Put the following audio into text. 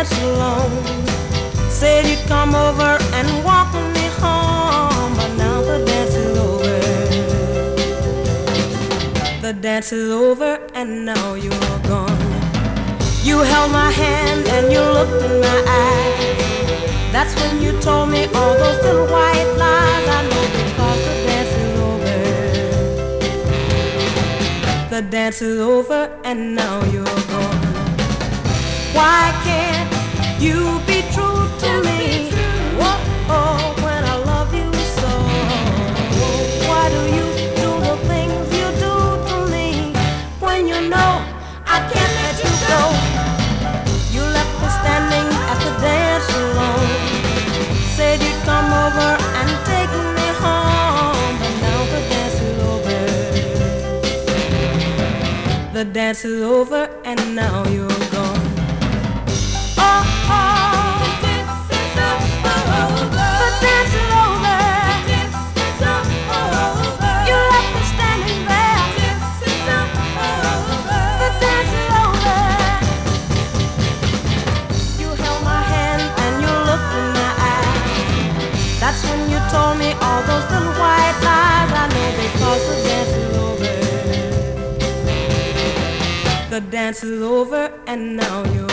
dance alone. Said you'd come over and walk with me home, but now the dance is over. The dance is over and now you're gone. You held my hand and you looked in my eyes. That's when you told me all those little white lies. I know because the dance is over. The dance is over and now you're gone. Why can't you be true to me? Whoa, oh, when I love you so. Why do you do the things you do to me when you know I can't let you go? You left me standing at the dance alone. Said you'd come over and take me home, but now the dance is over. The dance is over and now you're gone. That's when you told me all those little white lies. I know because the dance is over. The dance is over and now you're